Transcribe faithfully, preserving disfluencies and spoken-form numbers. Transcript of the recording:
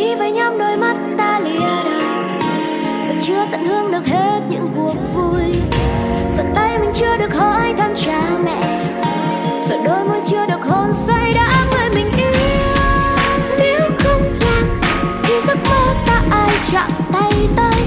khi với nhau đôi mắt ta lìa đời, sợ chưa tận hưởng được hết những cuộc vui, sợ tay mình chưa được hỏi thăm cha mẹ, sợ đôi môi chưa được hôn say đã người mình yêu. Nếu không làm thì giấc mơ ta ai chạm tay tới,